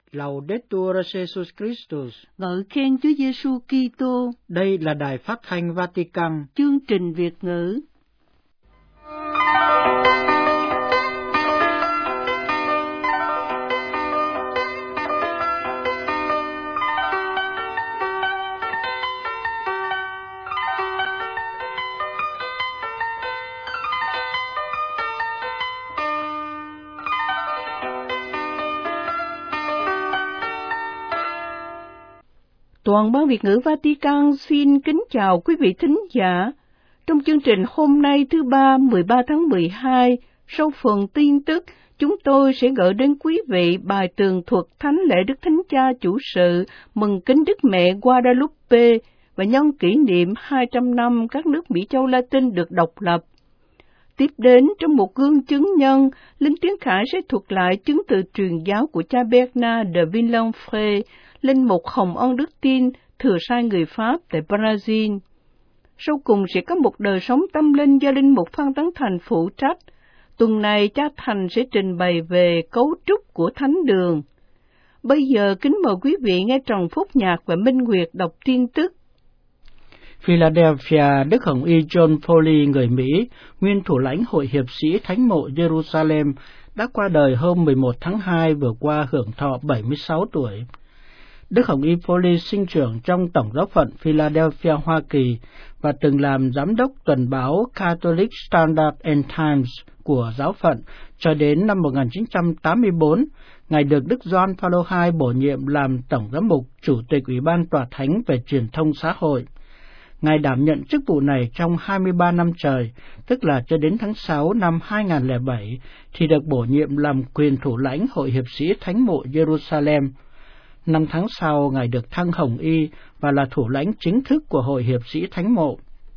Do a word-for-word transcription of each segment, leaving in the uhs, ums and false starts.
Laudetur Jesus Christus. Ngợi khen Chúa Giêsu Kitô. Đây là đài phát thanh Vatican. Chương trình Việt ngữ. Toàn ban Việt ngữ Vatican xin kính chào quý vị thính giả. Trong chương trình hôm nay thứ ba mười ba tháng mười hai, sau phần tin tức, chúng tôi sẽ gửi đến quý vị bài tường thuật thánh lễ Đức Thánh Cha chủ sự mừng kính Đức Mẹ Guadalupe và nhân kỷ niệm hai trăm năm các nước Mỹ Châu Latin được độc lập. Tiếp đến, trong một gương chứng nhân, Linh Tiến Khải sẽ thuật lại chứng từ truyền giáo của cha Bernard de Villanfray, linh mục Hồng Ân Đức Tin, thừa sai người Pháp tại Brazil. Sau cùng sẽ có một đời sống tâm linh do linh mục Phan Tấn Thành phụ trách. Tuần này cha Thành sẽ trình bày về cấu trúc của thánh đường. Bây giờ kính mời quý vị nghe Trần Phúc Nhạc và Minh Nguyệt đọc tin tức. Philadelphia, Đức Hồng Y John Foley, người Mỹ, nguyên thủ lãnh Hội hiệp sĩ Thánh mộ Jerusalem, đã qua đời hôm mười một tháng hai vừa qua hưởng thọ bảy mươi sáu tuổi. Đức Hồng Y Foley sinh trưởng trong Tổng giáo phận Philadelphia, Hoa Kỳ và từng làm giám đốc tuần báo Catholic Standard and Times của giáo phận cho đến năm một nghìn chín trăm tám mươi tư, Ngài được Đức Gioan Phaolô đệ nhị bổ nhiệm làm Tổng giám mục, Chủ tịch Ủy ban Tòa Thánh về Truyền thông xã hội. Ngài đảm nhận chức vụ này trong hai mươi ba năm trời, tức là cho đến tháng sáu năm hai nghìn không trăm lẻ bảy, thì được bổ nhiệm làm quyền thủ lãnh Hội hiệp sĩ Thánh mộ Jerusalem. Năm tháng sau, Ngài được thăng Hồng Y và là thủ lãnh chính thức của Hội hiệp sĩ Thánh mộ.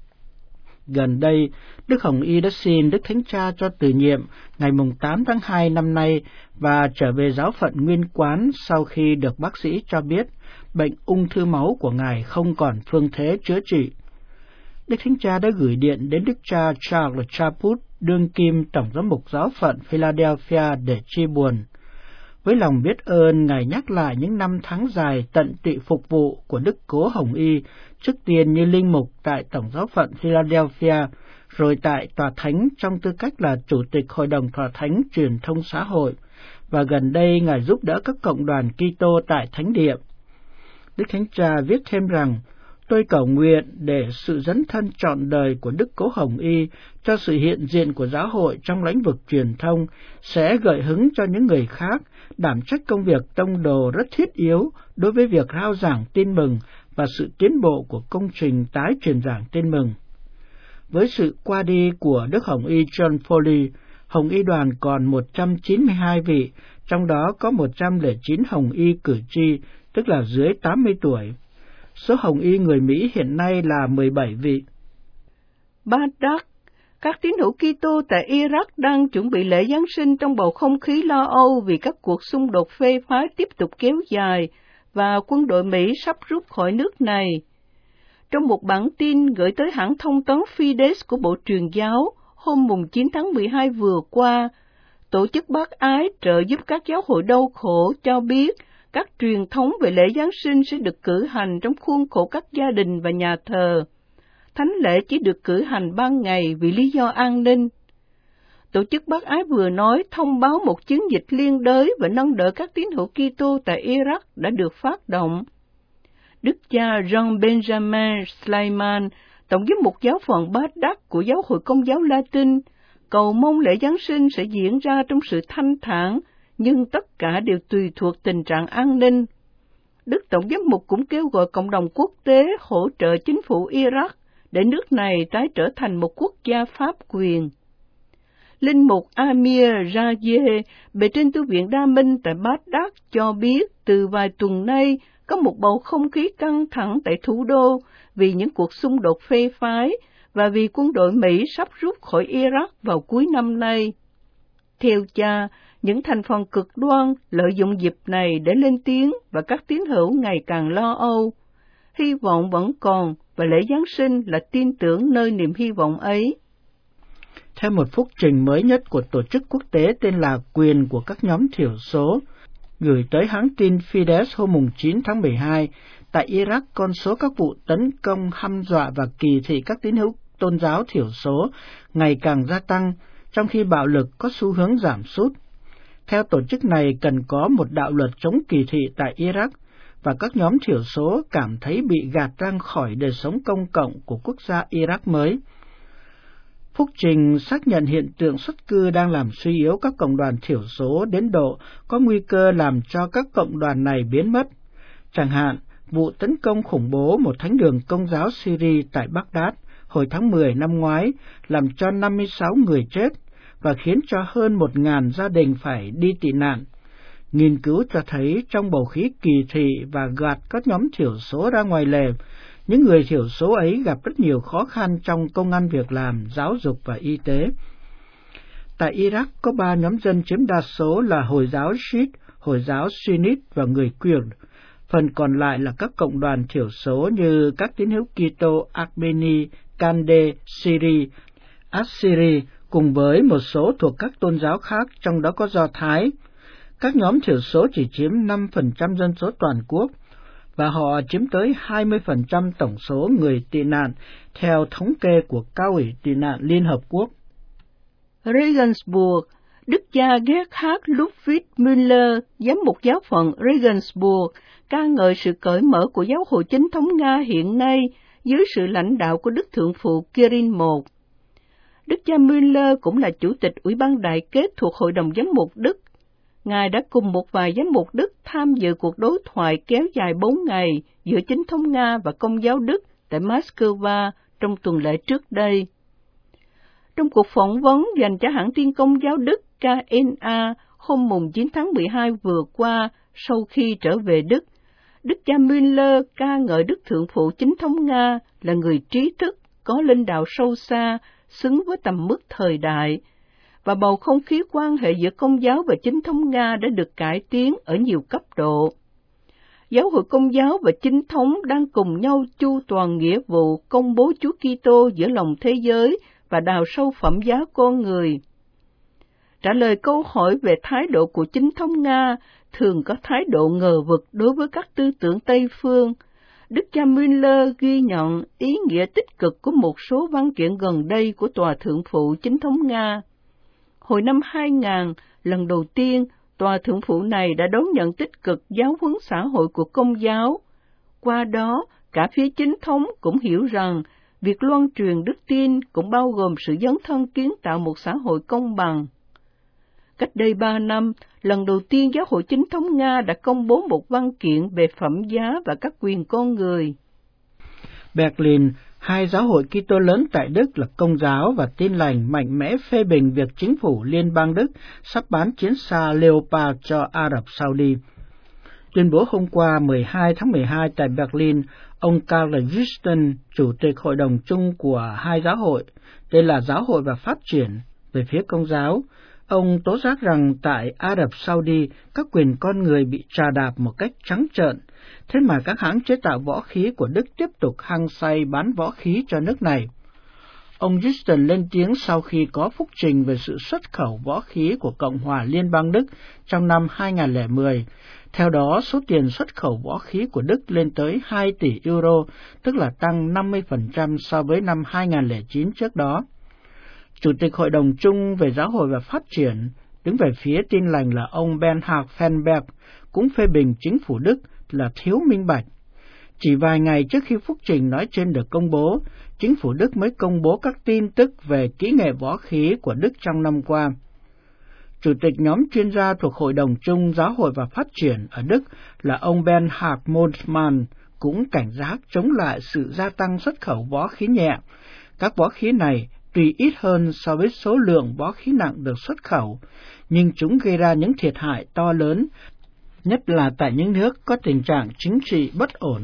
Gần đây, Đức Hồng Y đã xin Đức Thánh Cha cho từ nhiệm ngày tám tháng hai năm nay và trở về giáo phận nguyên quán sau khi được bác sĩ cho biết bệnh ung thư máu của Ngài không còn phương thế chữa trị. Đức Thánh Cha đã gửi điện đến Đức cha Charles Chaput, đương kim Tổng giám mục giáo phận Philadelphia để chia buồn. Với lòng biết ơn, Ngài nhắc lại những năm tháng dài tận tụy phục vụ của Đức Cố Hồng Y, trước tiên như linh mục tại Tổng giáo phận Philadelphia, rồi tại Tòa Thánh trong tư cách là Chủ tịch Hội đồng Tòa Thánh Truyền thông xã hội, và gần đây Ngài giúp đỡ các cộng đoàn Kitô tại Thánh Địa. Đức Thánh Cha viết thêm rằng, tôi cầu nguyện để sự dấn thân trọn đời của Đức Cố Hồng Y cho sự hiện diện của giáo hội trong lĩnh vực truyền thông sẽ gợi hứng cho những người khác đảm trách công việc tông đồ rất thiết yếu đối với việc rao giảng tin mừng và sự tiến bộ của công trình tái truyền giảng tin mừng. Với sự qua đi của Đức Hồng Y John Foley, Hồng Y đoàn còn một trăm chín mươi hai vị, trong đó có một trăm lẻ chín Hồng Y cử tri, tức là dưới tám mươi tuổi. Số Hồng Y người Mỹ hiện nay là mười bảy vị. Baghdad, các tín hữu Kitô tại Iraq đang chuẩn bị lễ Giáng sinh trong bầu không khí lo âu vì các cuộc xung đột phê phái tiếp tục kéo dài và quân đội Mỹ sắp rút khỏi nước này. Trong một bản tin gửi tới hãng thông tấn Fides của Bộ Truyền giáo hôm chín tháng mười hai vừa qua, Tổ chức Bác Ái trợ giúp các giáo hội đau khổ cho biết các truyền thống về lễ Giáng sinh sẽ được cử hành trong khuôn khổ các gia đình và nhà thờ. Thánh lễ chỉ được cử hành ban ngày vì lý do an ninh. Tổ chức Bác Ái vừa nói thông báo một chiến dịch liên đới và nâng đỡ các tín hữu Kitô tại Iraq đã được phát động. Đức cha Jean Benjamin Sleiman, Tổng giám mục giáo phận Baghdad của Giáo hội Công giáo Latin, cầu mong lễ Giáng sinh sẽ diễn ra trong sự thanh thản, nhưng tất cả đều tùy thuộc tình trạng an ninh. Đức Tổng giám mục cũng kêu gọi cộng đồng quốc tế hỗ trợ chính phủ Iraq để nước này tái trở thành một quốc gia pháp quyền. Linh mục Amir Rajeh, bề trên tu viện Đa Minh tại Baghdad cho biết từ vài tuần nay có một bầu không khí căng thẳng tại thủ đô vì những cuộc xung đột phê phái và vì quân đội Mỹ sắp rút khỏi Iraq vào cuối năm nay. Theo cha, những thành phần cực đoan lợi dụng dịp này để lên tiếng và các tín hữu ngày càng lo âu. Hy vọng vẫn còn và lễ Giáng sinh là tin tưởng nơi niềm hy vọng ấy. Theo một phúc trình mới nhất của tổ chức quốc tế tên là Quyền của các nhóm thiểu số, gửi tới hãng tin Fides hôm chín tháng mười hai, tại Iraq con số các vụ tấn công, hăm dọa và kỳ thị các tín hữu tôn giáo thiểu số ngày càng gia tăng, trong khi bạo lực có xu hướng giảm sút. Theo tổ chức này, cần có một đạo luật chống kỳ thị tại Iraq, và các nhóm thiểu số cảm thấy bị gạt ra khỏi đời sống công cộng của quốc gia Iraq mới. Phúc trình xác nhận hiện tượng xuất cư đang làm suy yếu các cộng đoàn thiểu số đến độ có nguy cơ làm cho các cộng đoàn này biến mất. Chẳng hạn, vụ tấn công khủng bố một thánh đường Công giáo Syria tại Baghdad hồi tháng mười năm ngoái làm cho năm mươi sáu người chết và khiến cho hơn một nghìn gia đình phải đi tị nạn. Nghiên cứu cho thấy trong bầu khí kỳ thị và gạt các nhóm thiểu số ra ngoài lề, những người thiểu số ấy gặp rất nhiều khó khăn trong công ăn việc làm, giáo dục và y tế. Tại Iraq có ba nhóm dân chiếm đa số là Hồi giáo Shiite, Hồi giáo Sunnit và người Kurd. Phần còn lại là các cộng đoàn thiểu số như các tín hữu Kitô, Armeni, Kande, Syri, Assyri, cùng với một số thuộc các tôn giáo khác, trong đó có Do Thái. Các nhóm thiểu số chỉ chiếm năm phần trăm dân số toàn quốc, và họ chiếm tới hai mươi phần trăm tổng số người tị nạn, theo thống kê của Cao ủy tị nạn Liên Hợp Quốc. Regensburg, Đức cha Gerhard Ludwig Müller, giám mục giáo phận Regensburg, ca ngợi sự cởi mở của giáo hội chính thống Nga hiện nay dưới sự lãnh đạo của Đức Thượng phụ Kirill đệ nhị. Đức cha Müller cũng là chủ tịch Ủy ban đại kết thuộc Hội đồng Giám mục Đức. Ngài đã cùng một vài giám mục Đức tham dự cuộc đối thoại kéo dài bốn ngày giữa chính thống Nga và Công giáo Đức tại Moscow trong tuần lễ trước đây. Trong cuộc phỏng vấn dành cho hãng tin Công giáo Đức K N A hôm chín tháng mười hai vừa qua sau khi trở về Đức, Đức cha Müller ca ngợi Đức Thượng phụ chính thống Nga là người trí thức, có linh đạo sâu xa, xứng với tầm mức thời đại, và bầu không khí quan hệ giữa Công giáo và chính thống Nga đã được cải tiến ở nhiều cấp độ. Giáo hội Công giáo và chính thống đang cùng nhau chu toàn nghĩa vụ công bố Chúa Kitô giữa lòng thế giới và đào sâu phẩm giá con người. Trả lời câu hỏi về thái độ của chính thống Nga thường có thái độ ngờ vực đối với các tư tưởng Tây phương, Đức cha Müller ghi nhận ý nghĩa tích cực của một số văn kiện gần đây của Tòa Thượng phụ chính thống Nga. Hồi năm hai nghìn, lần đầu tiên, Tòa Thượng phụ này đã đón nhận tích cực giáo huấn xã hội của Công giáo. Qua đó, cả phía chính thống cũng hiểu rằng việc loan truyền đức tin cũng bao gồm sự dấn thân kiến tạo một xã hội công bằng. Cách đây ba năm, lần đầu tiên giáo hội chính thống Nga đã công bố một văn kiện về phẩm giá và các quyền con người. Berlin, hai giáo hội Kitô lớn tại Đức là Công giáo và Tin lành mạnh mẽ phê bình việc chính phủ Liên bang Đức sắp bán chiến xa Leopard cho Ả Rập Saudi. Tuyên bố hôm qua mười hai tháng mười hai tại Berlin, ông Karl Justen, chủ tịch hội đồng chung của hai giáo hội, đây là Giáo hội và Phát triển, về phía Công giáo, ông tố giác rằng tại Ả Rập Saudi, các quyền con người bị trà đạp một cách trắng trợn, thế mà các hãng chế tạo võ khí của Đức tiếp tục hăng say bán võ khí cho nước này. Ông Justen lên tiếng sau khi có phúc trình về sự xuất khẩu võ khí của Cộng hòa Liên bang Đức trong năm hai nghìn không trăm lẻ mười. Theo đó, số tiền xuất khẩu võ khí của Đức lên tới hai tỷ euro, tức là tăng năm mươi phần trăm so với năm hai nghìn không trăm lẻ chín trước đó. Chủ tịch Hội đồng chung về Giáo hội và Phát triển, đứng về phía Tin lành là ông Bernhard Fennberg, cũng phê bình chính phủ Đức là thiếu minh bạch. Chỉ vài ngày trước khi phúc trình nói trên được công bố, chính phủ Đức mới công bố các tin tức về kỹ nghệ võ khí của Đức trong năm qua. Chủ tịch nhóm chuyên gia thuộc Hội đồng chung Giáo hội và Phát triển ở Đức là ông Bernhard Mondmann cũng cảnh giác chống lại sự gia tăng xuất khẩu võ khí nhẹ. Các võ khí này tuy ít hơn so với số lượng võ khí nặng được xuất khẩu, nhưng chúng gây ra những thiệt hại to lớn, nhất là tại những nước có tình trạng chính trị bất ổn.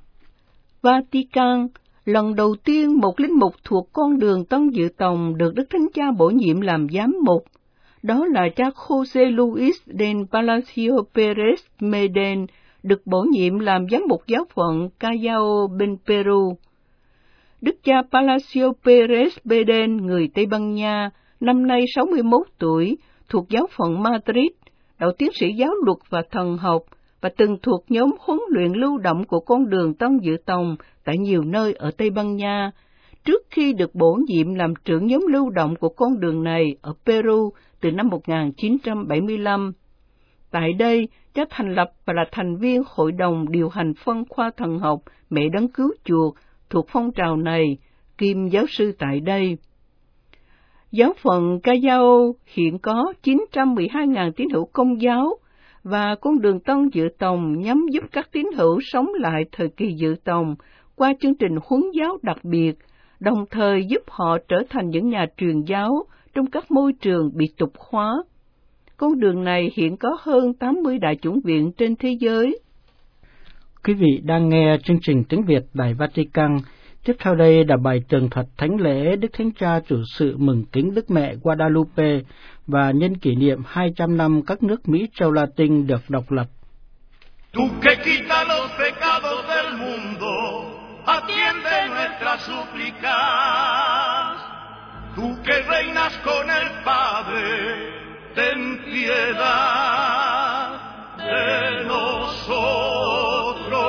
Vatican, lần đầu tiên một linh mục thuộc con đường Tân Dự Tòng được Đức Thánh Cha bổ nhiệm làm giám mục. Đó là cha José Luis del Palacio Pérez Meden, được bổ nhiệm làm giám mục giáo phận Callao bên Peru. Đức cha Palacio Pérez Meden, người Tây Ban Nha, năm nay sáu mươi mốt tuổi, thuộc giáo phận Madrid, đậu tiến sĩ giáo luật và thần học, và từng thuộc nhóm huấn luyện lưu động của con đường Tân Dự Tòng tại nhiều nơi ở Tây Ban Nha, trước khi được bổ nhiệm làm trưởng nhóm lưu động của con đường này ở Peru từ năm một nghìn chín trăm bảy mươi lăm. Tại đây, cha thành lập và là thành viên hội đồng điều hành phân khoa thần học Mẹ Đấng Cứu Chuộc thuộc phong trào này, kiêm giáo sư tại đây. Giáo phận Callao hiện có chín trăm mười hai nghìn tín hữu Công giáo, và con đường Tân Dự Tòng nhằm giúp các tín hữu sống lại thời kỳ Dự Tòng qua chương trình huấn giáo đặc biệt, đồng thời giúp họ trở thành những nhà truyền giáo trong các môi trường bị tục hóa. Con đường này hiện có hơn tám mươi đại chủng viện trên thế giới. Quý vị đang nghe chương trình tiếng Việt Đài Vatican. Tiếp theo đây là bài tường thuật thánh lễ Đức Thánh Cha chủ sự mừng kính Đức Mẹ Guadalupe và nhân kỷ niệm hai trăm năm các nước Mỹ Châu Latin được độc lập. Tu que quita los pecados del mundo, atiende nuestras súplicas. Tu que reinas con el Padre, ten piedad de nosotros.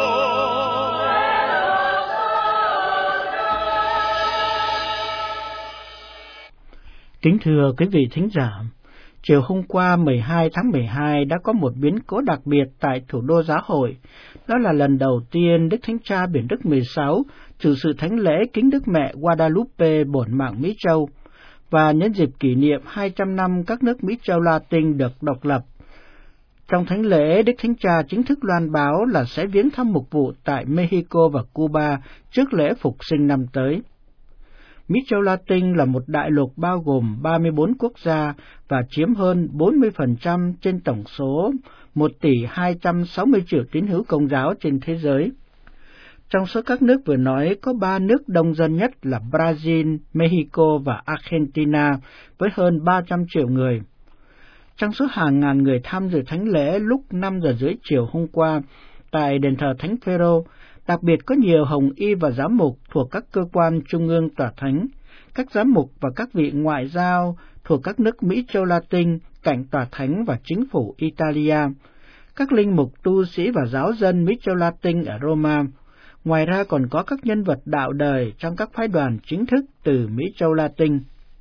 Kính thưa quý vị thính giả, chiều hôm qua mười hai tháng mười hai đã có một biến cố đặc biệt tại thủ đô giáo hội. Đó là lần đầu tiên Đức Thánh Cha Biển Đức mười sáu chủ sự thánh lễ kính Đức Mẹ Guadalupe bổn mạng Mỹ Châu, và nhân dịp kỷ niệm hai trăm năm các nước Mỹ Châu Latin được độc lập. Trong thánh lễ, Đức Thánh Cha chính thức loan báo là sẽ viếng thăm mục vụ tại Mexico và Cuba trước lễ phục sinh năm tới. Mỹ Châu Latin là một đại lục bao gồm ba mươi bốn quốc gia và chiếm hơn bốn mươi phần trăm trên tổng số một tỷ hai trăm sáu mươi triệu tín hữu Công giáo trên thế giới. Trong số các nước vừa nói, có ba nước đông dân nhất là Brazil, Mexico và Argentina với hơn ba trăm triệu người. Trong số hàng ngàn người tham dự thánh lễ lúc năm giờ rưỡi chiều hôm qua tại đền thờ Thánh Phêrô, đặc biệt có nhiều hồng y và giám mục thuộc các cơ quan trung ương tòa thánh, các giám mục và các vị ngoại giao thuộc các nước Mỹ Châu Latin cạnh tòa thánh và chính phủ Italia, các linh mục, tu sĩ và giáo dân Mỹ Châu Latin ở Roma. Ngoài ra còn có các nhân vật đạo đời trong các phái đoàn chính thức từ Mỹ Châu Latin.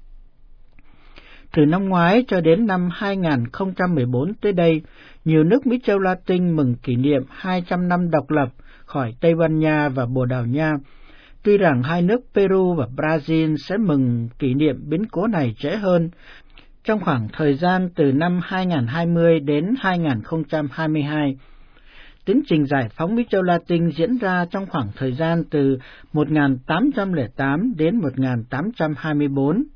Từ năm ngoái cho đến năm hai nghìn không trăm mười bốn tới đây, nhiều nước Mỹ Châu Latin mừng kỷ niệm hai trăm năm độc lập khỏi Tây Ban Nha và Bồ Đào Nha. Tuy rằng hai nước Peru và Brazil sẽ mừng kỷ niệm biến cố này trễ hơn, trong khoảng thời gian từ năm hai nghìn không trăm hai mươi đến hai nghìn không trăm hai mươi hai. Tiến trình giải phóng Mỹ Châu Latin diễn ra trong khoảng thời gian từ một nghìn tám trăm lẻ tám đến một nghìn tám trăm hai mươi bốn.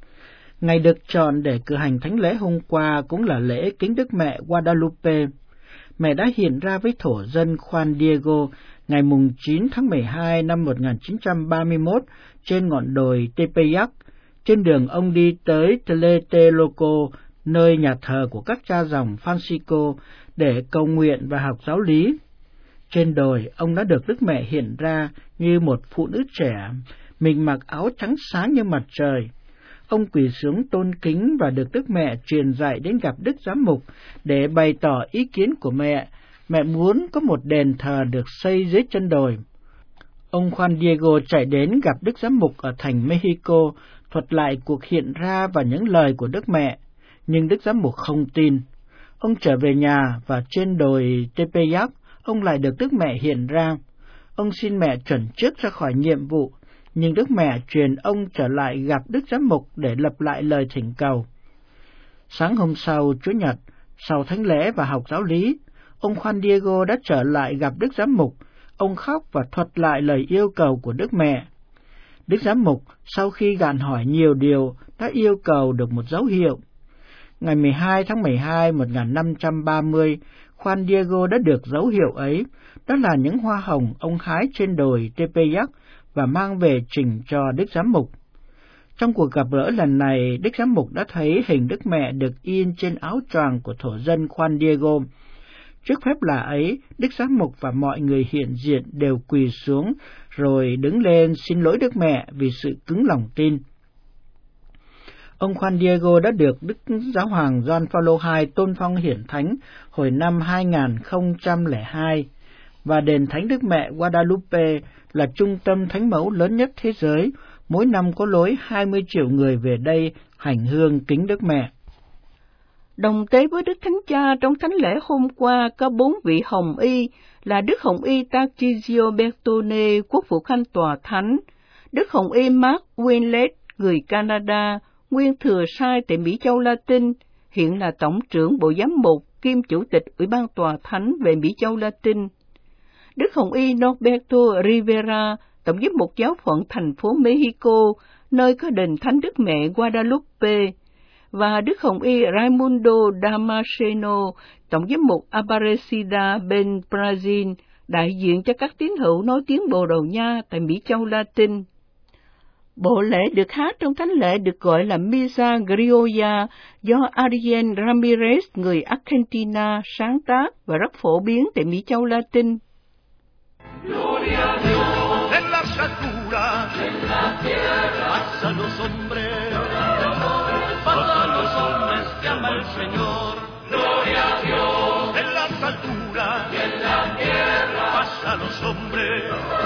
Ngày được chọn để cử hành thánh lễ hôm qua cũng là lễ kính Đức Mẹ Guadalupe. Mẹ đã hiện ra với thổ dân Juan Diego ngày chín tháng mười hai năm một nghìn chín trăm ba mươi mốt trên ngọn đồi Tepeyac, trên đường ông đi tới Tlatelolco, nơi nhà thờ của các cha dòng Francisco, để cầu nguyện và học giáo lý. Trên đồi, ông đã được Đức Mẹ hiện ra như một phụ nữ trẻ, mình mặc áo trắng sáng như mặt trời. Ông quỳ xuống tôn kính và được Đức Mẹ truyền dạy đến gặp Đức Giám mục để bày tỏ ý kiến của mẹ. Mẹ muốn có một đền thờ được xây dưới chân đồi. Ông Juan Diego chạy đến gặp Đức Giám mục ở thành Mexico, thuật lại cuộc hiện ra và những lời của Đức Mẹ, nhưng Đức Giám mục không tin. Ông trở về nhà và trên đồi Tepeyac, ông lại được Đức Mẹ hiện ra. Ông xin mẹ chuẩn trước ra khỏi nhiệm vụ, nhưng Đức Mẹ truyền ông trở lại gặp Đức Giám mục để lập lại lời thỉnh cầu. Sáng hôm sau, Chủ nhật, sau thánh lễ và học giáo lý, ông Juan Diego đã trở lại gặp Đức Giám mục. Ông khóc và thuật lại lời yêu cầu của Đức Mẹ. Đức Giám mục, sau khi gạn hỏi nhiều điều, đã yêu cầu được một dấu hiệu. Ngày mười hai tháng mười hai năm một nghìn năm trăm ba mươi, Juan Diego đã được dấu hiệu ấy, đó là những hoa hồng ông hái trên đồi Tepeyac và mang về trình cho Đức Giám mục. Trong cuộc gặp gỡ lần này, Đức Giám mục đã thấy hình Đức Mẹ được in trên áo choàng của thổ dân Juan Diego. Trước phép lạ ấy, Đức Giám mục và mọi người hiện diện đều quỳ xuống, rồi đứng lên xin lỗi Đức Mẹ vì sự cứng lòng tin. Ông Juan Diego đã được Đức Giáo hoàng Gioan Phaolô đệ nhị tôn phong hiển thánh hồi năm hai nghìn không trăm lẻ hai, và đền Thánh Đức Mẹ Guadalupe là trung tâm thánh mẫu lớn nhất thế giới, mỗi năm có lối hai mươi triệu người về đây hành hương kính Đức Mẹ. Đồng tế với Đức Thánh Cha trong thánh lễ hôm qua có bốn vị hồng y là Đức Hồng Y Tarcisio Bertone, quốc vụ khanh tòa thánh, Đức Hồng Y Mark Winlet, người Canada, nguyên thừa sai tại Mỹ Châu Latin, hiện là tổng trưởng Bộ Giám mục kiêm chủ tịch Ủy ban tòa thánh về Mỹ Châu Latin, Đức Hồng Y Norberto Rivera, tổng giám mục giáo phận thành phố Mexico, nơi có đền Thánh Đức Mẹ Guadalupe, và Đức Hồng Y Raimundo Damasceno, tổng giám mục Aparecida bên Brazil, đại diện cho các tín hữu nói tiếng Bồ Đào Nha tại Mỹ Châu Latin. Bộ lễ được hát trong thánh lễ được gọi là Misa Criolla do Ariel Ramirez, người Argentina, sáng tác và rất phổ biến tại Mỹ Châu Latin. Gloria a Dios en las alturas, en la tierra, paz a los hombres, paz a los hombres que ama el Señor. Gloria a Dios en las alturas, en la tierra, paz a los hombres,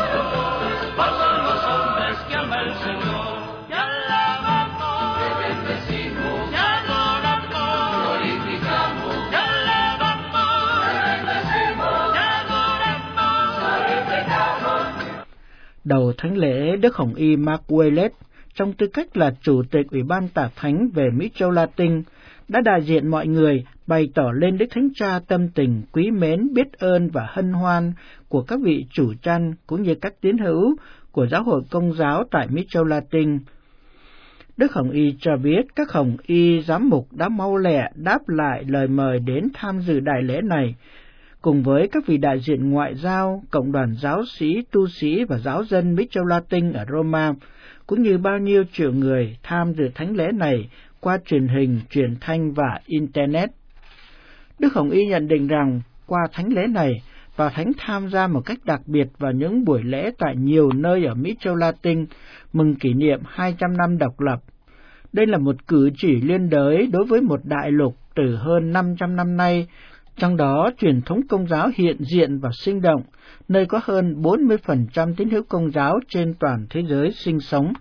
paz a los hombres que ama el Señor. Te alabamos, te bendecimos, te adoramos, glorificamos, te alabamos, te bendecimos, te adoramos, glorificamos. Đầu thánh lễ, Đức Hồng Y Mark Winlet, trong tư cách là chủ tịch Ủy ban tả thánh về Mỹ Châu Latin, đã đại diện mọi người bày tỏ lên Đức Thánh Cha tâm tình quý mến, biết ơn và hân hoan của các vị chủ chăn cũng như các tín hữu của Giáo hội Công giáo tại Mỹ Châu Latin. Đức Hồng Y cho biết các Hồng Y giám mục đã mau lẹ đáp lại lời mời đến tham dự đại lễ này, cùng với các vị đại diện ngoại giao, cộng đoàn giáo sĩ, tu sĩ và giáo dân Mỹ Châu Latin ở Roma, cũng như bao nhiêu triệu người tham dự thánh lễ này qua truyền hình, truyền thanh và Internet. Đức Hồng Y nhận định rằng, qua thánh lễ này, Tòa Thánh tham gia một cách đặc biệt vào những buổi lễ tại nhiều nơi ở Mỹ Châu Latin, mừng kỷ niệm hai trăm năm độc lập. Đây là một cử chỉ liên đới đối với một đại lục từ hơn năm trăm năm nay, trong đó truyền thống Công giáo hiện diện và sinh động, nơi có hơn bốn mươi phần trăm tín hữu Công giáo trên toàn thế giới sinh sống.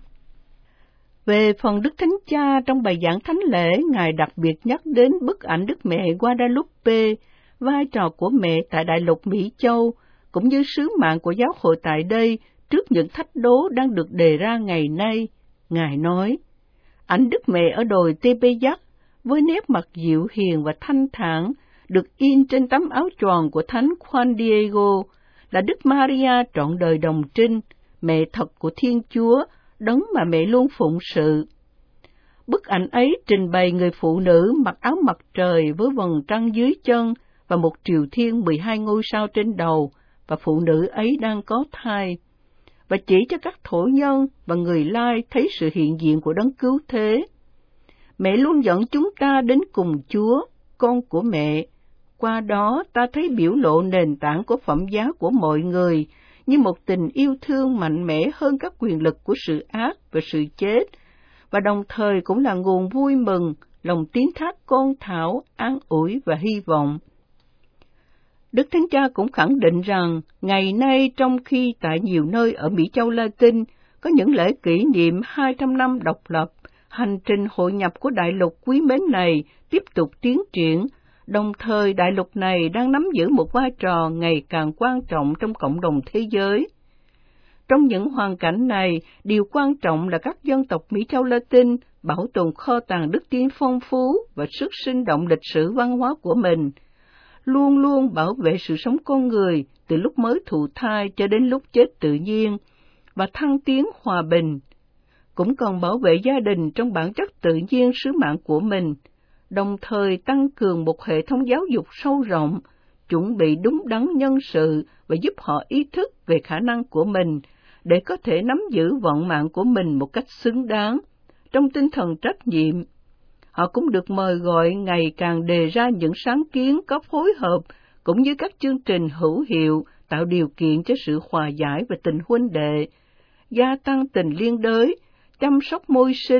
Về phần Đức Thánh Cha, trong bài giảng thánh lễ, Ngài đặc biệt nhắc đến bức ảnh Đức Mẹ Guadalupe, vai trò của mẹ tại đại lục Mỹ Châu, cũng như sứ mạng của giáo hội tại đây trước những thách đố đang được đề ra ngày nay. Ngài nói, ảnh Đức Mẹ ở đồi Tepeyac, với nét mặt dịu hiền và thanh thản, được in trên tấm áo choàng của Thánh Juan Diego, là Đức Maria trọn đời đồng trinh, mẹ thật của Thiên Chúa, đấng mà mẹ luôn phụng sự. Bức ảnh ấy trình bày người phụ nữ mặc áo mặt trời với vầng trăng dưới chân và một triều thiên mười hai ngôi sao trên đầu, và phụ nữ ấy đang có thai, và chỉ cho các thổ nhân và người Lai thấy sự hiện diện của đấng cứu thế. Mẹ luôn dẫn chúng ta đến cùng Chúa, con của mẹ. Qua đó ta thấy biểu lộ nền tảng của phẩm giá của mọi người, như một tình yêu thương mạnh mẽ hơn các quyền lực của sự ác và sự chết, và đồng thời cũng là nguồn vui mừng, lòng tín thác con thảo, an ủi và hy vọng. Đức Thánh Cha cũng khẳng định rằng, ngày nay trong khi tại nhiều nơi ở Mỹ Châu Latin có những lễ kỷ niệm hai trăm năm độc lập, hành trình hội nhập của đại lục quý mến này tiếp tục tiến triển, đồng thời đại lục này đang nắm giữ một vai trò ngày càng quan trọng trong cộng đồng thế giới. Trong những hoàn cảnh này, điều quan trọng là các dân tộc Mỹ Châu Latin bảo tồn kho tàng đức tin phong phú và sức sinh động lịch sử văn hóa của mình, luôn luôn bảo vệ sự sống con người từ lúc mới thụ thai cho đến lúc chết tự nhiên, và thăng tiến hòa bình. Cũng còn bảo vệ gia đình trong bản chất tự nhiên sứ mạng của mình, đồng thời tăng cường một hệ thống giáo dục sâu rộng, chuẩn bị đúng đắn nhân sự và giúp họ ý thức về khả năng của mình để có thể nắm giữ vận mạng của mình một cách xứng đáng, trong tinh thần trách nhiệm. Họ cũng được mời gọi ngày càng đề ra những sáng kiến có phối hợp, cũng như các chương trình hữu hiệu tạo điều kiện cho sự hòa giải và tình huynh đệ, gia tăng tình liên đới, chăm sóc môi sinh,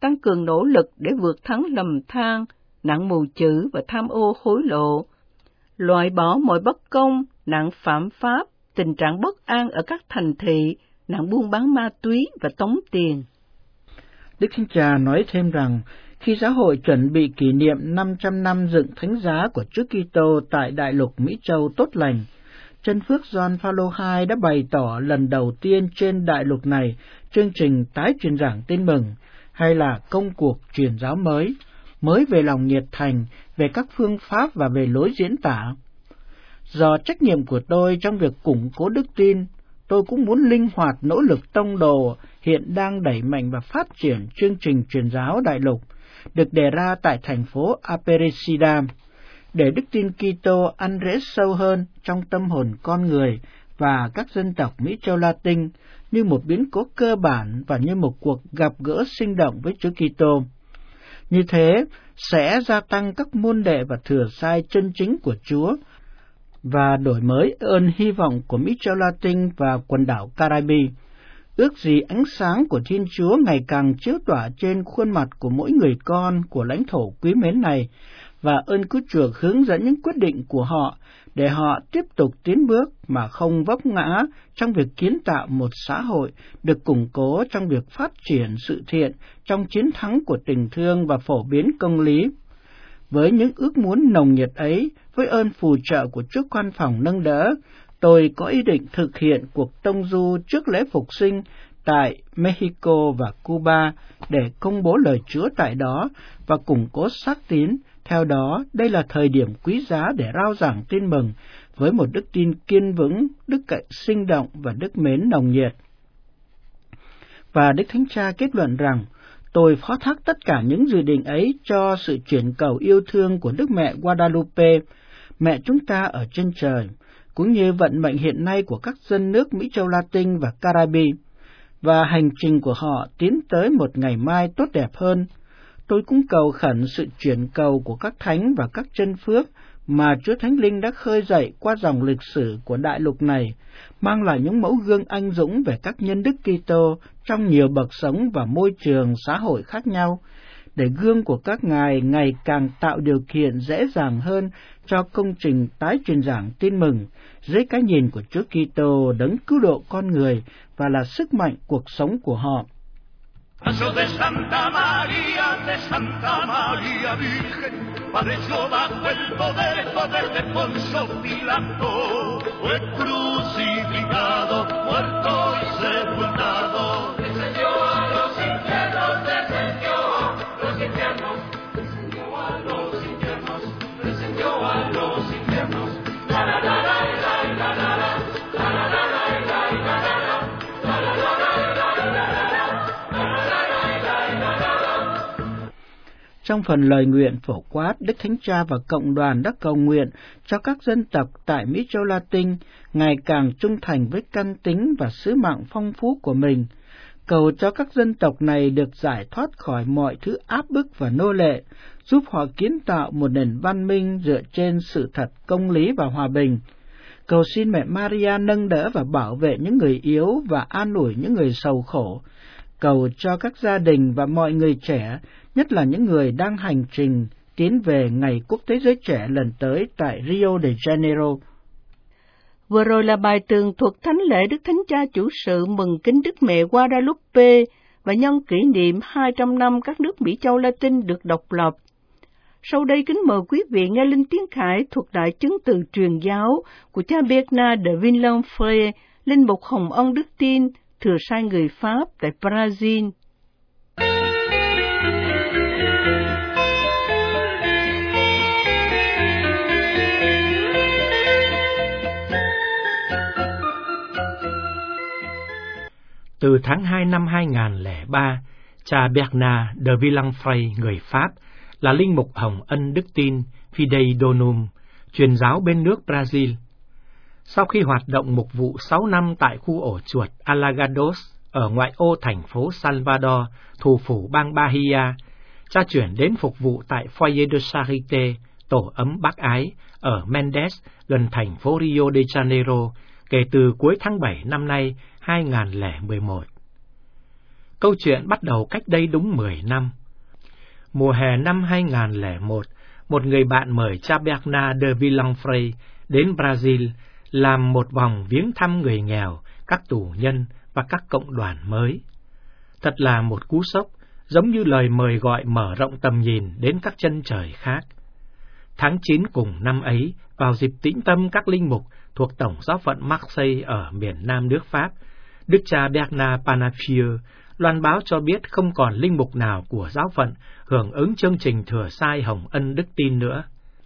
tăng cường nỗ lực để vượt thắng lầm than, nạn mù chữ và tham ô hối lộ, loại bỏ mọi bất công, nạn phạm pháp, tình trạng bất an ở các thành thị, nạn buôn bán ma túy và tống tiền. Đức Thánh Cha nói thêm rằng, khi giáo hội chuẩn bị kỷ niệm năm trăm năm dựng thánh giá của Chúa Kitô tại đại lục Mỹ Châu tốt lành, Chân Phước Gioan Phaolô hai đã bày tỏ lần đầu tiên trên đại lục này chương trình tái truyền giảng tin mừng, hay là công cuộc truyền giáo mới, mới về lòng nhiệt thành, về các phương pháp và về lối diễn tả. Do trách nhiệm của tôi trong việc củng cố đức tin, tôi cũng muốn linh hoạt nỗ lực tông đồ hiện đang đẩy mạnh và phát triển chương trình truyền giáo đại lục, được đề ra tại thành phố Aparecida, để đức tin Kitô ăn rễ sâu hơn trong tâm hồn con người và các dân tộc Mỹ Châu Latin như một biến cố cơ bản và như một cuộc gặp gỡ sinh động với Chúa Kitô. Như thế, sẽ gia tăng các môn đệ và thừa sai chân chính của Chúa và đổi mới ơn hy vọng của Mỹ Châu Latin và quần đảo Caribe. Ước gì ánh sáng của Thiên Chúa ngày càng chiếu tỏa trên khuôn mặt của mỗi người con của lãnh thổ quý mến này, và ơn cứu chuộc hướng dẫn những quyết định của họ để họ tiếp tục tiến bước mà không vấp ngã trong việc kiến tạo một xã hội được củng cố trong việc phát triển sự thiện, trong chiến thắng của tình thương và phổ biến công lý. Với những ước muốn nồng nhiệt ấy, với ơn phù trợ của Chúa Quan Phòng nâng đỡ, tôi có ý định thực hiện cuộc tông du trước lễ phục sinh tại Mexico và Cuba để công bố lời Chúa tại đó và củng cố xác tín. Theo đó, đây là thời điểm quý giá để rao giảng tin mừng với một đức tin kiên vững, đức cậy sinh động và đức mến nồng nhiệt. Và Đức Thánh Cha kết luận rằng, tôi phó thác tất cả những dự định ấy cho sự chuyển cầu yêu thương của Đức Mẹ Guadalupe, mẹ chúng ta ở trên trời, cũng như vận mệnh hiện nay của các dân nước Mỹ Châu Latin và Caribe, và hành trình của họ tiến tới một ngày mai tốt đẹp hơn. Tôi cũng cầu khẩn sự chuyển cầu của các thánh và các chân phước mà Chúa Thánh Linh đã khơi dậy qua dòng lịch sử của đại lục này, mang lại những mẫu gương anh dũng về các nhân đức Kitô trong nhiều bậc sống và môi trường xã hội khác nhau, để gương của các ngài ngày càng tạo điều kiện dễ dàng hơn cho công trình tái truyền giảng tin mừng dưới cái nhìn của Chúa Kitô đấng cứu độ con người và là sức mạnh cuộc sống của họ. Paso de Santa María, de Santa María Virgen, padeció bajo el poder, el poder de Poncio Pilato, fue crucificado, muerto y sepultado, descendió a los infiernos, descendió a los infiernos, descendió a los infiernos, descendió a los infiernos, la la la la la la la la, la la la la la la la la, la la la la la la la. Trong phần lời nguyện phổ quát, Đức Thánh Cha và Cộng đoàn đã cầu nguyện cho các dân tộc tại Mỹ Châu Latin ngày càng trung thành với căn tính và sứ mạng phong phú của mình, cầu cho các dân tộc này được giải thoát khỏi mọi thứ áp bức và nô lệ, giúp họ kiến tạo một nền văn minh dựa trên sự thật, công lý và hòa bình. Cầu xin Mẹ Maria nâng đỡ và bảo vệ những người yếu và an ủi những người sầu khổ. Cầu cho các gia đình và mọi người trẻ, nhất là những người đang hành trình tiến về Ngày Quốc tế Giới Trẻ lần tới tại Rio de Janeiro. Vừa rồi là bài tường thuật thánh lễ Đức Thánh Cha chủ sự mừng kính Đức Mẹ Guadalupe và nhân kỷ niệm hai trăm năm các nước Mỹ Châu Latin được độc lập. Sau đây kính mời quý vị nghe Linh Tiến Khải thuật đại chứng từ truyền giáo của cha Bernard de Villeneuve, linh mục Hồng Ân Đức Tin, thừa sai người Pháp tại Brazil. Từ tháng hai năm hai nghìn không trăm lẻ ba, cha Bernard de Villeneuve, người Pháp, là linh mục Hồng Ân Đức Tin, Fidei Donum, truyền giáo bên nước Brazil. Sau khi hoạt động mục vụ sáu năm tại khu ổ chuột Alagados ở ngoại ô thành phố Salvador, thủ phủ bang Bahia, cha chuyển đến phục vụ tại Foyer de Charité, tổ ấm bác ái, ở Mendes, gần thành phố Rio de Janeiro, kể từ cuối tháng bảy năm nay hai nghìn không trăm mười một. Câu chuyện bắt đầu cách đây đúng mười năm. Mùa hè năm hai nghìn không trăm lẻ một, một người bạn mời cha Bernard de Villafranche đến Brazil làm một vòng viếng thăm người nghèo, các tù nhân và các cộng đoàn mới. Thật là một cú sốc, giống như lời mời gọi mở rộng tầm nhìn đến các chân trời khác. Tháng chín cùng năm ấy, vào dịp tĩnh tâm các linh mục thuộc Tổng giáo phận Marseille ở miền Nam nước Pháp, Đức cha Bernard Panafieux loan báo cho biết không còn linh mục nào của giáo phận hưởng ứng chương trình thừa sai hồng ân đức tin nữa.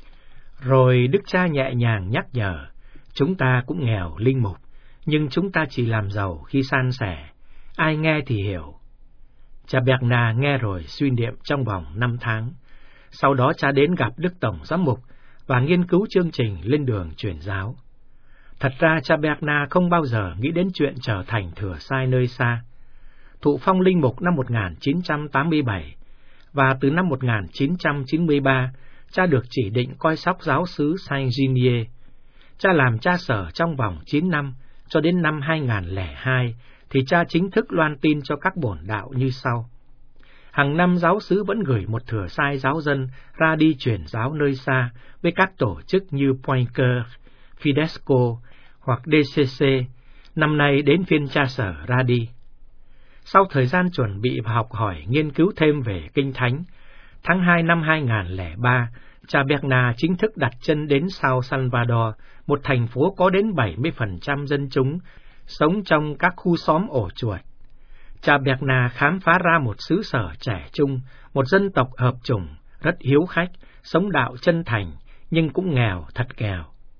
Rồi Đức cha nhẹ nhàng nhắc nhở, chúng ta cũng nghèo linh mục, nhưng chúng ta chỉ làm giàu khi san sẻ, ai nghe thì hiểu. Cha Bernard nghe rồi suy niệm trong vòng năm tháng. Sau đó cha đến gặp Đức Tổng Giám mục và nghiên cứu chương trình lên đường truyền giáo. Thật ra cha Bernard không bao giờ nghĩ đến chuyện trở thành thừa sai nơi xa. Thụ phong linh mục năm một nghìn chín trăm tám mươi bảy, và từ năm một nghìn chín trăm chín mươi ba, cha được chỉ định coi sóc giáo xứ Saint-Ginier. Cha làm cha sở trong vòng chín năm, cho đến năm hai nghìn không trăm lẻ hai, thì cha chính thức loan tin cho các bổn đạo như sau. Hàng năm giáo xứ vẫn gửi một thừa sai giáo dân ra đi truyền giáo nơi xa với các tổ chức như Point Cœur, Fidesco hoặc đê xê xê. Năm nay đến phiên cha sở ra đi. Sau thời gian chuẩn bị và học hỏi nghiên cứu thêm về Kinh Thánh, tháng hai năm hai nghìn không trăm lẻ ba, cha Bernard chính thức đặt chân đến Sao Salvador, một thành phố có đến bảy mươi phần trăm dân chúng sống trong các khu xóm ổ chuột. Cha Bernard khám phá ra một xứ sở trẻ trung, một dân tộc hợp chủng, rất hiếu khách, sống đạo chân thành, nhưng cũng nghèo, thật nghèo.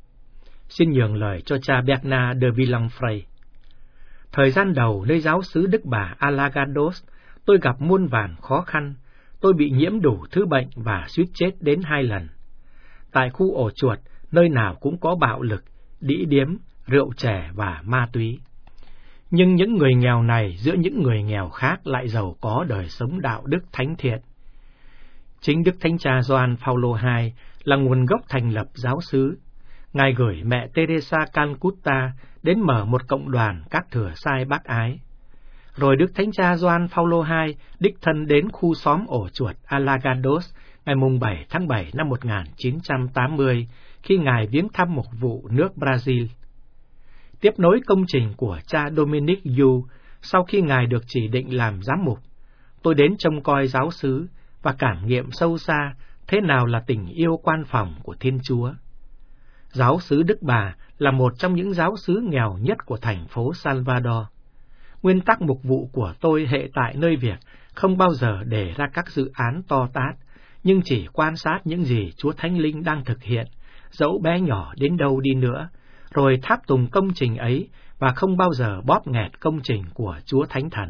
Xin nhường lời cho cha Bernard de Villafranche. Thời gian đầu nơi giáo xứ Đức Bà Alagados, tôi gặp muôn vàn khó khăn. Tôi bị nhiễm đủ thứ bệnh và suýt chết đến hai lần. Tại khu ổ chuột, nơi nào cũng có bạo lực, đĩ điếm, rượu chè và ma túy. Nhưng những người nghèo này giữa những người nghèo khác lại giàu có đời sống đạo đức thánh thiện. Chính Đức Thánh Cha Gioan Phaolô đệ nhị là nguồn gốc thành lập giáo xứ. Ngài gửi mẹ Teresa Calcutta đến mở một cộng đoàn các thừa sai bác ái. Rồi Đức Thánh Cha Gioan Phaolô đệ nhị đích thân đến khu xóm ổ chuột Alagados ngày bảy tháng bảy năm một nghìn chín trăm tám mươi khi Ngài viếng thăm một vụ nước Brazil. Tiếp nối công trình của cha Dominic Yu, sau khi Ngài được chỉ định làm giám mục, tôi đến trông coi giáo xứ và cảm nghiệm sâu xa thế nào là tình yêu quan phòng của Thiên Chúa. Giáo xứ Đức Bà là một trong những giáo xứ nghèo nhất của thành phố Salvador. Nguyên tắc mục vụ của tôi hệ tại nơi việc không bao giờ đề ra các dự án to tát, nhưng chỉ quan sát những gì Chúa Thánh Linh đang thực hiện, dẫu bé nhỏ đến đâu đi nữa, rồi tháp tùng công trình ấy và không bao giờ bóp nghẹt công trình của Chúa Thánh Thần.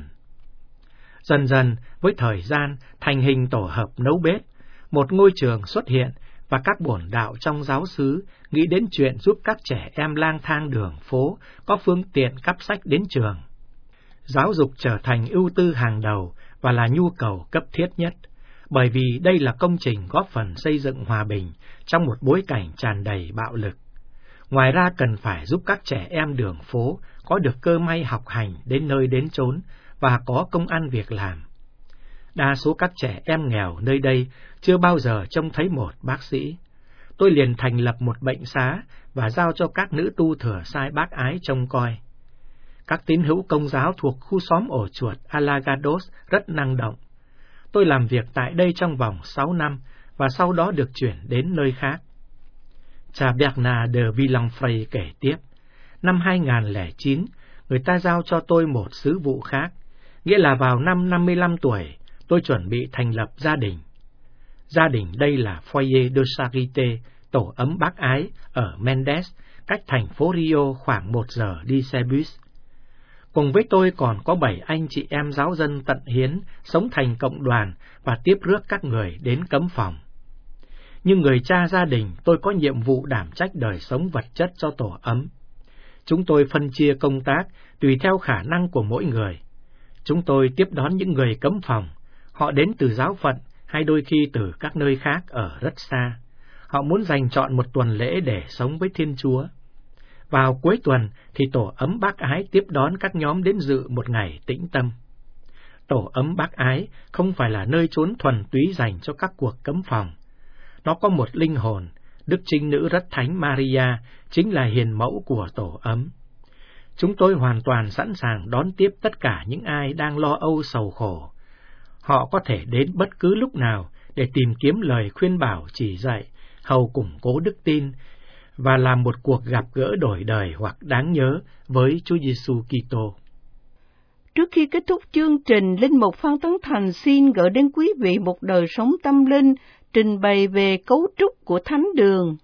Dần dần, với thời gian, thành hình tổ hợp nấu bếp, một ngôi trường xuất hiện và các bổn đạo trong giáo xứ nghĩ đến chuyện giúp các trẻ em lang thang đường phố có phương tiện cắp sách đến trường. Giáo dục trở thành ưu tư hàng đầu và là nhu cầu cấp thiết nhất, bởi vì đây là công trình góp phần xây dựng hòa bình trong một bối cảnh tràn đầy bạo lực. Ngoài ra cần phải giúp các trẻ em đường phố có được cơ may học hành đến nơi đến chốn và có công ăn việc làm. Đa số các trẻ em nghèo nơi đây chưa bao giờ trông thấy một bác sĩ. Tôi liền thành lập một bệnh xá và giao cho các nữ tu thừa sai bác ái trông coi. Các tín hữu Công giáo thuộc khu xóm ổ chuột Alagados rất năng động. Tôi làm việc tại đây trong vòng sáu năm và sau đó được chuyển đến nơi khác. Cha Bernard de Villafranche kể tiếp, năm hai nghìn không trăm lẻ chín, người ta giao cho tôi một sứ vụ khác, nghĩa là vào năm năm mươi lăm tuổi, tôi chuẩn bị thành lập gia đình. Gia đình đây là Foyer de Charité, tổ ấm bác ái, ở Mendes, cách thành phố Rio khoảng một giờ đi xe bus. Cùng với tôi còn có bảy anh chị em giáo dân tận hiến, sống thành cộng đoàn và tiếp rước các người đến cấm phòng. Như người cha gia đình, tôi có nhiệm vụ đảm trách đời sống vật chất cho tổ ấm. Chúng tôi phân chia công tác tùy theo khả năng của mỗi người. Chúng tôi tiếp đón những người cấm phòng. Họ đến từ giáo phận hay đôi khi từ các nơi khác ở rất xa. Họ muốn dành trọn một tuần lễ để sống với Thiên Chúa. Vào cuối tuần thì tổ ấm bác ái tiếp đón các nhóm đến dự một ngày tĩnh tâm. Tổ ấm bác ái không phải là nơi trốn thuần túy dành cho các cuộc cấm phòng. Nó có một linh hồn. Đức Trinh Nữ Rất Thánh Maria chính là hiền mẫu của tổ ấm. Chúng tôi hoàn toàn sẵn sàng đón tiếp tất cả những ai đang lo âu sầu khổ. Họ có thể đến bất cứ lúc nào để tìm kiếm lời khuyên bảo chỉ dạy, hầu củng cố đức tin và làm một cuộc gặp gỡ đổi đời hoặc đáng nhớ với Chúa Giêsu Kitô. Trước khi kết thúc chương trình, Linh mục Phan Tấn Thành xin gửi đến quý vị một đời sống tâm linh trình bày về cấu trúc của thánh đường.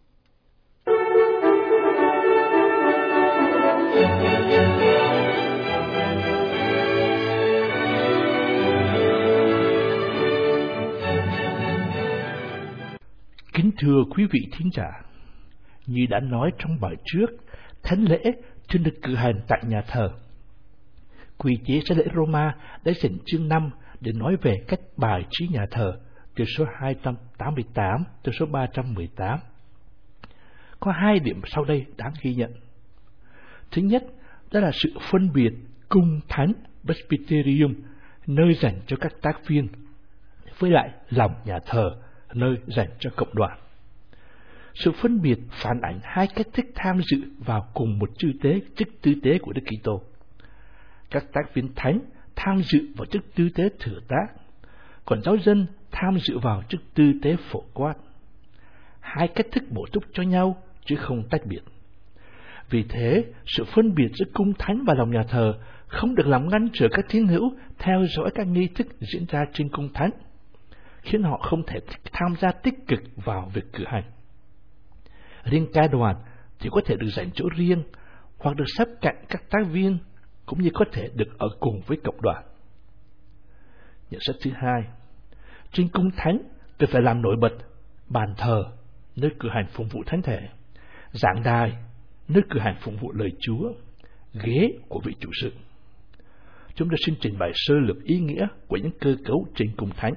Kính thưa quý vị thính giả, như đã nói trong bài trước, thánh lễ thường được cử hành tại nhà thờ. Quy chế Sách lễ Roma đã dành chương năm để nói về cách bài trí nhà thờ, từ số hai trăm tám mươi tám tới số ba trăm mười tám. Có hai điểm sau đây đáng ghi nhận. Thứ nhất, đó là sự phân biệt cung thánh Presbyterium, nơi dành cho các tác viên, với lại lòng nhà thờ, nơi dành cho cộng đoàn. Sự phân biệt phản ảnh hai cách thức tham dự vào cùng một chư tế, chức tư tế của Đức Kitô. Các tác viên thánh tham dự vào chức tư tế thừa tác, còn giáo dân tham dự vào chức tư tế phổ quát. Hai cách thức bổ túc cho nhau chứ không tách biệt. Vì thế, sự phân biệt giữa cung thánh và lòng nhà thờ không được làm ngăn trở các tín hữu theo dõi các nghi thức diễn ra trên cung thánh, khiến họ không thể tham gia tích cực vào việc cử hành. Riêng ca đoàn thì có thể được dành chỗ riêng hoặc được sắp cạnh các tác viên, cũng như có thể được ở cùng với cộng đoàn. Nhận xét thứ hai, trên cung thánh cần phải làm nổi bật bàn thờ, nơi cử hành phụng vụ thánh thể, giảng đài, nơi cử hành phụng vụ lời Chúa, ghế của vị chủ sự. Chúng ta xin trình bày sơ lược ý nghĩa của những cơ cấu trên cung thánh.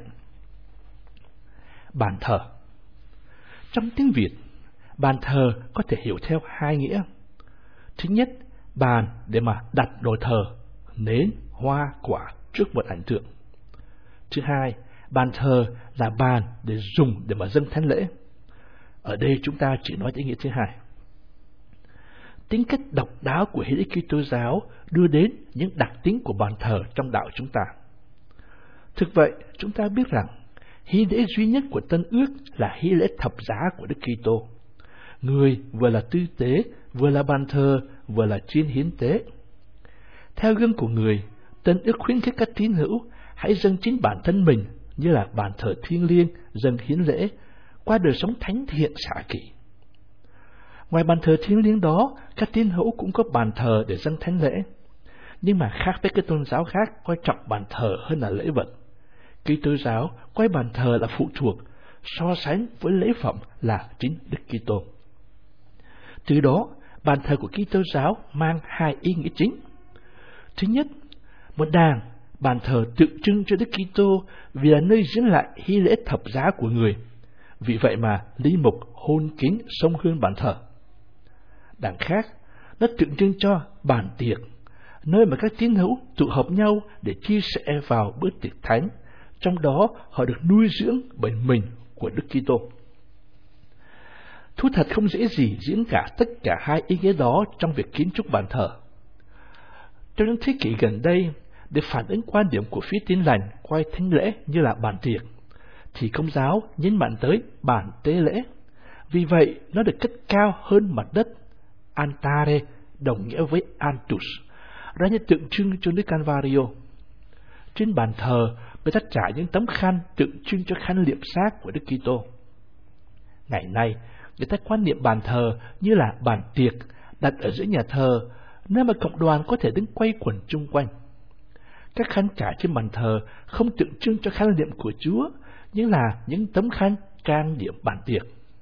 Bàn thờ. Trong tiếng Việt, bàn thờ có thể hiểu theo hai nghĩa. Thứ nhất, bàn để mà đặt đồ thờ, nến, hoa, quả trước một ảnh tượng. Thứ hai, bàn thờ là bàn để dùng để mà dâng thánh lễ. Ở đây chúng ta chỉ nói tới nghĩa thứ hai. Tính cách độc đáo của Hy lễ Kitô giáo đưa đến những đặc tính của bàn thờ trong đạo chúng ta. Thực vậy, chúng ta biết rằng hy lễ duy nhất của Tân Ước là hy lễ thập giá của Đức Kitô. Người vừa là tư tế, vừa là bàn thờ, vừa là chiên hiến tế. Theo gương của người, Tân Ước khuyến khích các tín hữu hãy dâng chính bản thân mình như là bàn thờ thiêng liêng, dâng hiến lễ, qua đời sống thánh thiện xả kỷ. Ngoài bàn thờ thiêng liêng đó, các tín hữu cũng có bàn thờ để dâng thánh lễ. Nhưng mà khác với các tôn giáo khác coi trọng bàn thờ hơn là lễ vật, Kitô giáo coi bàn thờ là phụ thuộc, so sánh với lễ phẩm là chính Đức Kitô. Từ đó, bàn thờ của Kitô giáo mang hai ý nghĩa chính. Thứ nhất, một đàng, bàn thờ tượng trưng cho Đức Kitô vì là nơi diễn lại hy lễ thập giá của người. Vì vậy mà linh mục hôn kính sông hương bàn thờ. Đàng khác, nó tượng trưng cho bàn tiệc, nơi mà các tín hữu tụ họp nhau để chia sẻ vào bữa tiệc thánh. Trong đó họ được nuôi dưỡng bởi mình của Đức Kitô. Thú thật không dễ gì diễn cả tất cả hai ý nghĩa đó trong việc kiến trúc bàn thờ. Trong những thế kỷ gần đây, để phản ứng quan điểm của phía Tin lành coi thánh lễ như là bàn tiệc, thì Công giáo nhấn mạnh tới bàn tế lễ. Vì vậy, nó được cất cao hơn mặt đất. Altare đồng nghĩa với Antus, ra như tượng trưng cho núi Calvario. Trên bàn thờ, người ta trải những tấm khăn tượng trưng cho khăn liệm xác của Đức Kitô. Ngày nay, người ta quan niệm bàn thờ như là bàn tiệc đặt ở giữa nhà thờ, nơi mà cộng đoàn có thể đứng quay quần chung quanh. Các khăn trải trên bàn thờ không tượng trưng cho khăn liệm của Chúa, nhưng là những tấm khăn trang điểm bàn tiệc.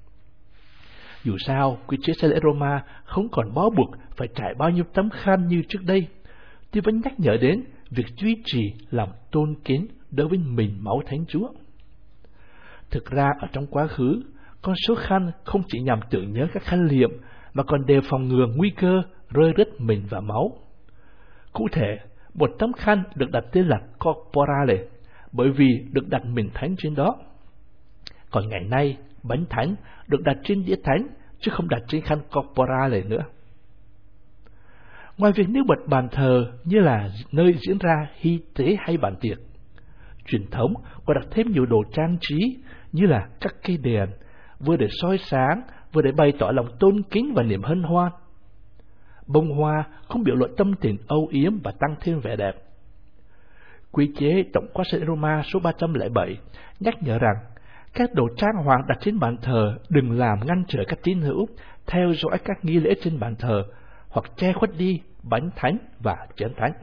Dù sao, quy chế Sách lễ Roma không còn bó buộc phải trải bao nhiêu tấm khăn như trước đây, thì vẫn nhắc nhở đến việc duy trì lòng tôn kính đối với mình máu Thánh Chúa. Thực ra ở trong quá khứ, con số khăn không chỉ nhằm tưởng nhớ các khăn liệm, mà còn đề phòng ngừa nguy cơ rơi rớt mình và máu. Cụ thể, Một tấm khăn được đặt tên là corporale, bởi vì được đặt miền thánh trên đó. Còn ngày nay, bánh thánh được đặt trên đĩa thánh, chứ không đặt trên khăn corporale nữa. Ngoài việc nêu bật bàn thờ như là nơi diễn ra hy tế hay bàn tiệc, truyền thống còn đặt thêm nhiều đồ trang trí như là các cây đèn, vừa để soi sáng, vừa để bày tỏ lòng tôn kính và niềm hân hoan. Bông hoa cũng biểu lộ tâm tình âu yếm và tăng thêm vẻ đẹp. Quy chế tổng quát sách Roma số ba trăm lẻ bảy nhắc nhở rằng các đồ trang hoàng đặt trên bàn thờ đừng làm ngăn trở các tín hữu theo dõi các nghi lễ trên bàn thờ, hoặc che khuất đi bánh thánh và chén thánh.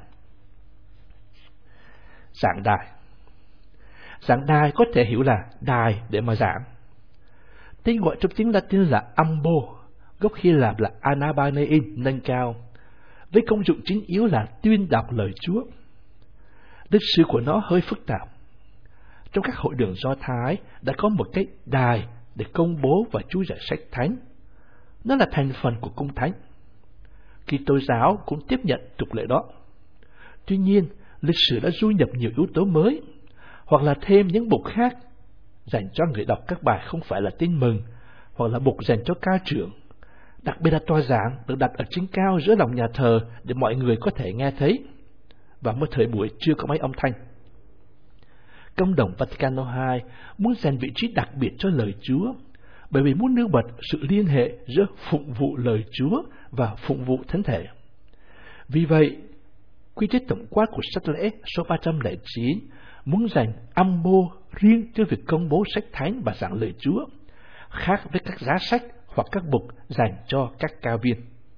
Giảng đài. Giảng đài có thể hiểu là đài để mà giảng. Tên gọi trong tiếng Latin là ambo, gốc Hy Lạp là anabanein, nâng cao, với công dụng chính yếu là tuyên đọc lời Chúa. Lịch sử của nó hơi phức tạp. Trong các hội đường Do Thái đã có một cái đài để công bố và chú giải sách thánh. Nó là thành phần của cung thánh. Kitô giáo cũng tiếp nhận tục lệ đó. Tuy nhiên, lịch sử đã du nhập nhiều yếu tố mới, hoặc là thêm những mục khác dành cho người đọc các bài không phải là tin mừng, hoặc là mục dành cho ca trưởng. Đặc biệt là tòa giảng được đặt ở trên cao giữa lòng nhà thờ để mọi người có thể nghe thấy, và một thời buổi chưa có máy âm thanh. Công đồng Vaticano hai muốn dành vị trí đặc biệt cho lời Chúa, bởi vì muốn nêu bật sự liên hệ giữa phụng vụ lời Chúa và phụng vụ thánh thể. Vì vậy, quy chế tổng quát của sách lễ số ba trăm lẻ chín muốn dành ambo riêng cho việc công bố sách thánh và giảng lời Chúa, khác với các giá sách hoặc các mục dành cho các ca viên.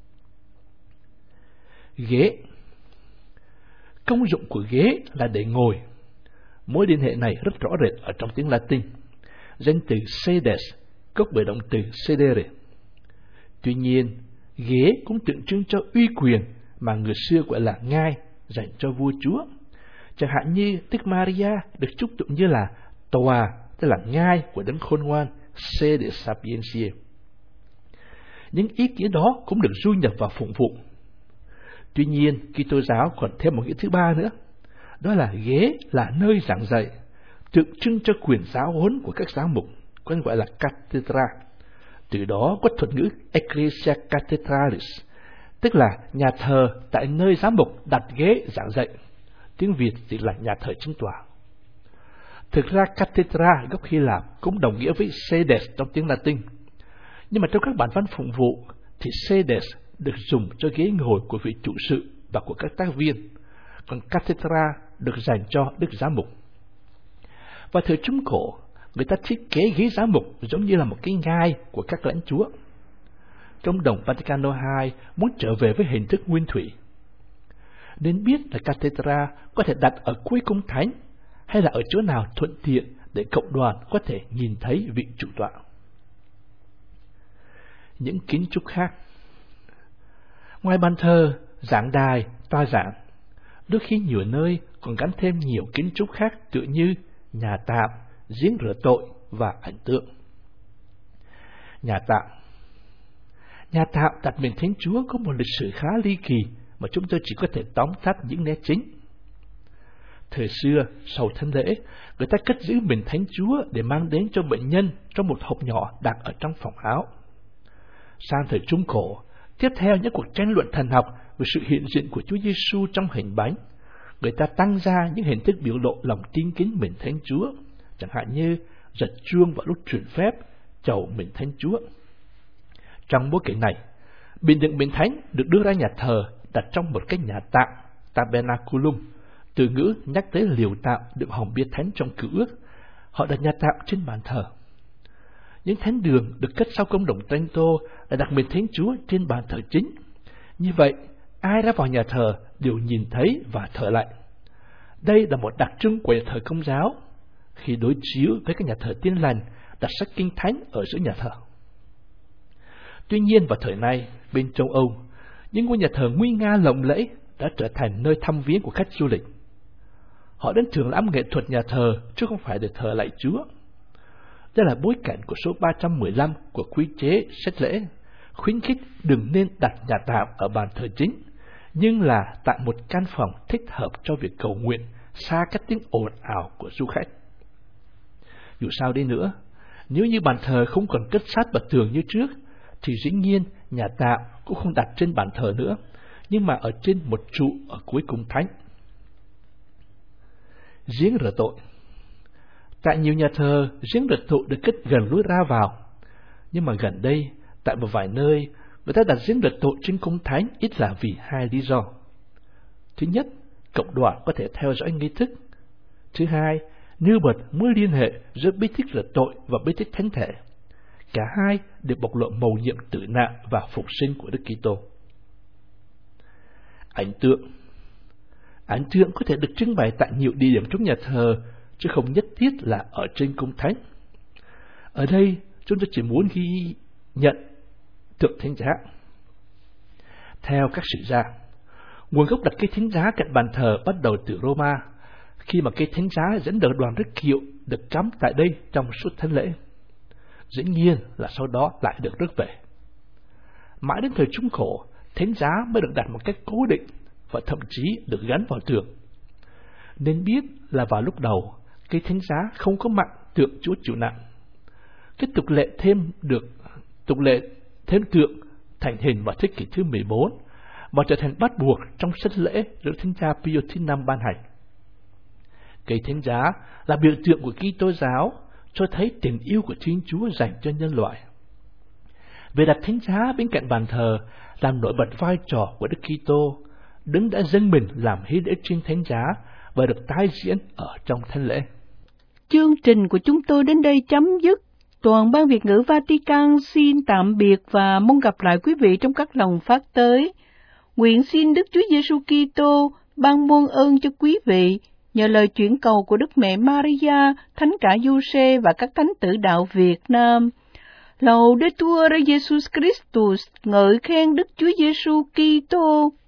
Ghế. Công dụng của ghế là để ngồi. Mối liên hệ này rất rõ rệt ở trong tiếng Latin. Danh từ sedes gốc bởi động từ sedere. Tuy nhiên, ghế cũng tượng trưng cho uy quyền mà người xưa gọi là ngai dành cho vua chúa. Chẳng hạn như Đức Maria được chúc tụng như là tòa, tức là ngai của đấng khôn ngoan, sede sapientiae. Những ý kiến đó cũng được du nhập vào phụng vụ. Tuy nhiên, Kitô giáo còn thêm một nghĩa thứ ba nữa, đó là ghế là nơi giảng dạy, tượng trưng cho quyền giáo huấn của các giám mục, còn gọi là cathedra. Từ đó có thuật ngữ Ecclesia Cathedralis, tức là nhà thờ tại nơi giám mục đặt ghế giảng dạy. Tiếng Việt thì là nhà thờ chính tòa. Thực ra cathedra gốc Hy Lạp cũng đồng nghĩa với sedes trong tiếng Latin. Nhưng mà trong các bản văn phụng vụ thì sedes được dùng cho ghế ngồi của vị trụ sự và của các tác viên, còn cathedra được dành cho đức giám mục. Và thời Trung Cổ, người ta thiết kế ghế giám mục giống như là một cái ngai của các lãnh chúa. Công đồng Vaticano hai muốn trở về với hình thức nguyên thủy. Nên biết là cathedra có thể đặt ở cuối cung thánh hay là ở chỗ nào thuận tiện để cộng đoàn có thể nhìn thấy vị chủ tọa. Những kiến trúc khác. Ngoài bàn thờ, giảng đài, tòa giảng, đôi khi nhiều nơi còn gắn thêm nhiều kiến trúc khác tựa như nhà tạm, giếng rửa tội và ảnh tượng. Nhà tạm. Nhà tạm đặt miền Thánh Chúa có một lịch sử khá ly kỳ mà chúng tôi chỉ có thể tóm tắt những nét chính. Thời xưa, sau thánh lễ, người ta cất giữ miền Thánh Chúa để mang đến cho bệnh nhân trong một hộp nhỏ đặt ở trong phòng áo. Sang thời Trung Cổ, tiếp theo những cuộc tranh luận thần học về sự hiện diện của Chúa Giêsu trong hình bánh, người ta tăng ra những hình thức biểu lộ lòng tin kính miền Thánh Chúa, chẳng hạn như giật chuông vào lúc truyền phép, chầu miền Thánh Chúa. Trong bối cảnh này, bình đựng miền Thánh được đưa ra nhà thờ đặt trong một cái nhà tạm, tabernaculum, từ ngữ nhắc tới liều tạm đựng hòm bia thánh trong Cựu Ước. Họ đặt nhà tạm trên bàn thờ. Những thánh đường được cất sau công đồng Trento là đặt miền Thánh Chúa trên bàn thờ chính. Như vậy, ai đã vào nhà thờ đều nhìn thấy và thờ lại. Đây là một đặc trưng của nhà thờ Công giáo, khi đối chiếu với các nhà thờ Tin lành đặt sách kinh thánh ở giữa nhà thờ. Tuy nhiên vào thời nay, bên châu Âu, những ngôi nhà thờ nguy nga lộng lẫy đã trở thành nơi thăm viếng của khách du lịch. Họ đến thưởng lãm nghệ thuật nhà thờ chứ không phải để thờ lạy Chúa. Đây là bối cảnh của số ba trăm mười lăm của quy chế sách lễ, khuyến khích đừng nên đặt nhà tạm ở bàn thờ chính, nhưng là tại một căn phòng thích hợp cho việc cầu nguyện, xa các tiếng ồn ào của du khách. Dù sao đi nữa, nếu như bàn thờ không còn cất sát bậc tường như trước, thì dĩ nhiên nhà tạm cũng không đặt trên bàn thờ nữa, nhưng mà ở trên một trụ ở cuối cung thánh. Giếng rửa tội. Tại nhiều nhà thờ, giếng rửa tội được cất gần lối ra vào, nhưng mà gần đây, tại một vài nơi, người ta đặt giếng rửa tội trên cung thánh ít là vì hai lý do. Thứ nhất, cộng đoàn có thể theo dõi nghi thức. Thứ hai, nêu bật mối liên hệ giữa bí tích rửa tội và bí tích thánh thể. Cả hai đều bộc lộ mầu nhiệm tử nạn và phục sinh của Đức Kitô. Ảnh tượng. Ảnh tượng có thể được trưng bày tại nhiều địa điểm trong nhà thờ, chứ không nhất thiết là ở trên cung thánh. Ở đây, chúng tôi chỉ muốn ghi nhận tượng thánh giá. Theo các sử gia, nguồn gốc đặt cây thánh giá cạnh bàn thờ bắt đầu từ Roma, khi mà cây thánh giá dẫn đầu đoàn rước kiệu được cắm tại đây trong suốt thánh lễ. Dĩ nhiên là sau đó lại được rước về. Mãi đến thời Trung Cổ, thánh giá mới được đặt một cách cố định và thậm chí được gắn vào tường. Nên biết là vào lúc đầu, cây thánh giá không có mặn tượng Chúa chịu nạn. Cái tục lệ thêm được tục lệ thêm tượng thành hình vào thế kỷ thứ mười bốn và trở thành bắt buộc trong sân lễ được Thánh cha Pio thứ năm ban hành. Cây thánh giá là biểu tượng của Kitô giáo, cho thấy tình yêu của Thiên Chúa dành cho nhân loại. Về đặt thánh giá bên cạnh bàn thờ làm nổi bật vai trò của Đức Kitô, đấng đã dâng mình làm hy lễ trên thánh giá và được tái diễn ở trong thánh lễ. Chương trình của chúng tôi đến đây chấm dứt. Toàn ban Việt ngữ Vatican xin tạm biệt và mong gặp lại quý vị trong các lần phát tới. Nguyện xin Đức Chúa Giêsu Kitô ban muôn ơn cho quý vị nhờ lời chuyển cầu của Đức Mẹ Maria, Thánh cả Giuse và các thánh tử đạo Việt Nam. Laudetur Jesus Christus, ngợi khen Đức Chúa Giêsu Kitô.